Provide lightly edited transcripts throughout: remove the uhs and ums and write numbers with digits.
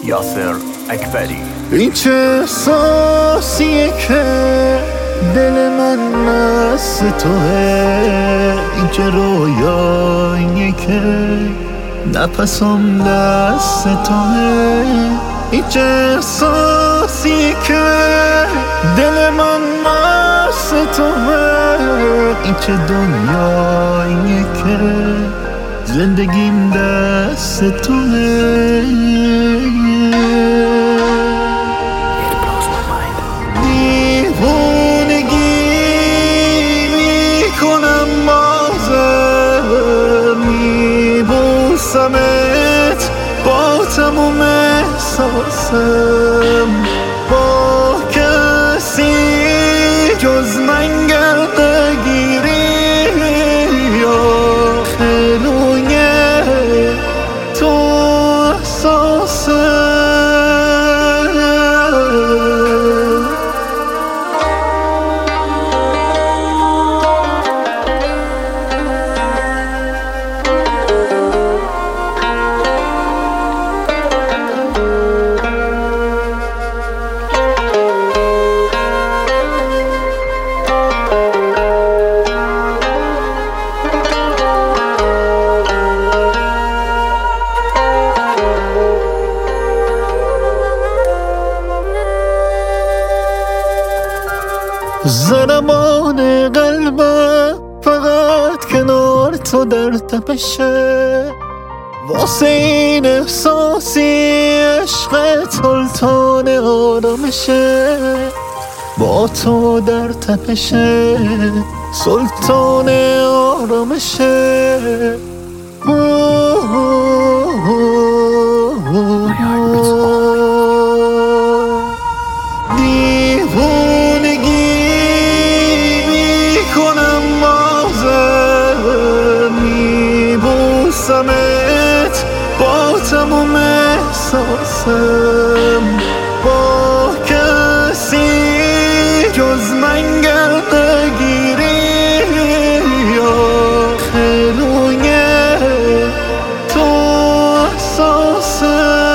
یاسر اکبری. این چه احساسیه که دل من مست توه، این چه رویاییه که نفسم دست توه، این چه احساسیه که دل من مست توه، این چه دنیاییه که زندگیم دست توه. دیوونگی میکنم بازم، میبوسمت با تموم احساسم، با کسی جز من گردگیری یا خلوی تو احساسم. ضربان قلبم فقط کنار تو در تپشه، واسه این احساسی عشق سلطان آرامشه، با تو در تپشه سلطان آرامشه. میبوسمت با تموم احساسم، با کسی جز من گردگیری یا خلوی تو احساسم.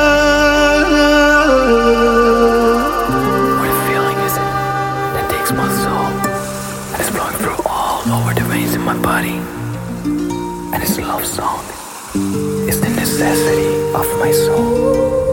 What a feeling is it that takes my soul and is flowing through all over the veins in my body. And his love song is the necessity of my soul.